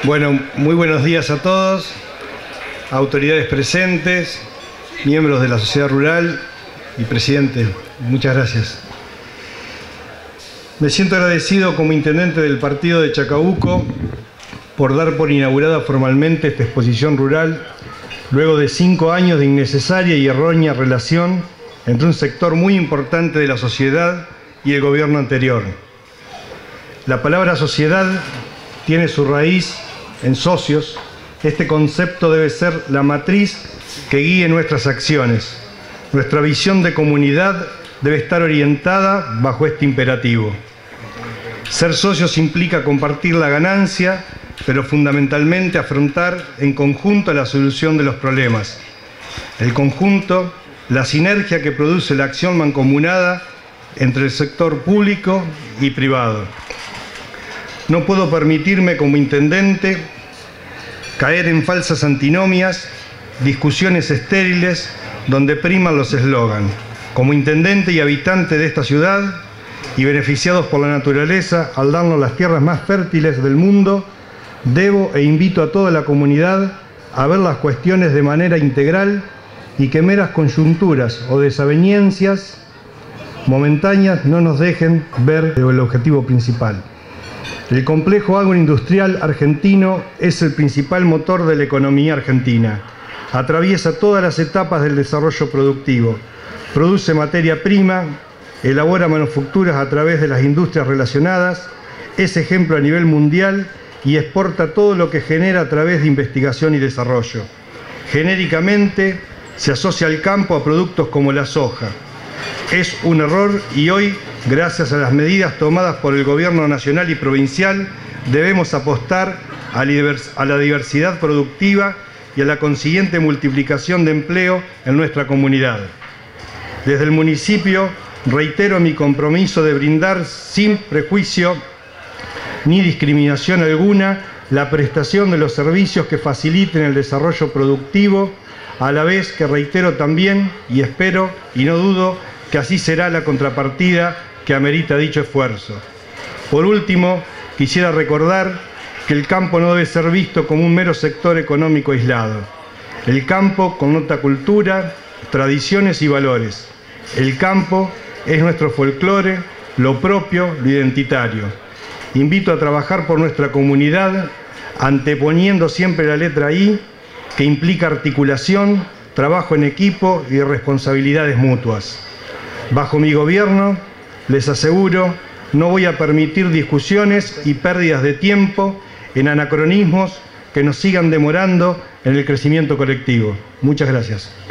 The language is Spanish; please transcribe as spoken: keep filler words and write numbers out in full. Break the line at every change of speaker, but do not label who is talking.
Bueno, muy buenos días a todos, autoridades presentes, miembros de la sociedad rural y presidente. Muchas gracias. Me siento agradecido como intendente del partido de Chacabuco por dar por inaugurada formalmente esta exposición rural luego de cinco años de innecesaria y errónea relación entre un sector muy importante de la sociedad y el gobierno anterior. La palabra sociedad tiene su raíz en socios. Este concepto debe ser la matriz que guíe nuestras acciones. Nuestra visión de comunidad debe estar orientada bajo este imperativo. Ser socios implica compartir la ganancia, pero fundamentalmente afrontar en conjunto la solución de los problemas. El conjunto, la sinergia que produce la acción mancomunada entre el sector público y privado. No puedo permitirme como intendente caer en falsas antinomias, discusiones estériles donde priman los eslogans. Como intendente y habitante de esta ciudad y beneficiados por la naturaleza al darnos las tierras más fértiles del mundo, debo e invito a toda la comunidad a ver las cuestiones de manera integral y que meras coyunturas o desavenencias momentáneas no nos dejen ver el objetivo principal. El complejo agroindustrial argentino es el principal motor de la economía argentina. Atraviesa todas las etapas del desarrollo productivo. Produce materia prima, elabora manufacturas a través de las industrias relacionadas, es ejemplo a nivel mundial y exporta todo lo que genera a través de investigación y desarrollo. Genéricamente se asocia al campo a productos como la soja. Es un error y hoy, gracias a las medidas tomadas por el gobierno nacional y provincial, debemos apostar a la diversidad productiva y a la consiguiente multiplicación de empleo en nuestra comunidad. Desde el municipio reitero mi compromiso de brindar sin prejuicio ni discriminación alguna la prestación de los servicios que faciliten el desarrollo productivo, a la vez que reitero también, y espero y no dudo, que así será la contrapartida que amerita dicho esfuerzo. Por último, quisiera recordar que el campo no debe ser visto como un mero sector económico aislado. El campo connota cultura, tradiciones y valores. El campo es nuestro folclore, lo propio, lo identitario. Invito a trabajar por nuestra comunidad, anteponiendo siempre la letra I, que implica articulación, trabajo en equipo y responsabilidades mutuas. Bajo mi gobierno, les aseguro, no voy a permitir discusiones y pérdidas de tiempo en anacronismos que nos sigan demorando en el crecimiento colectivo. Muchas gracias.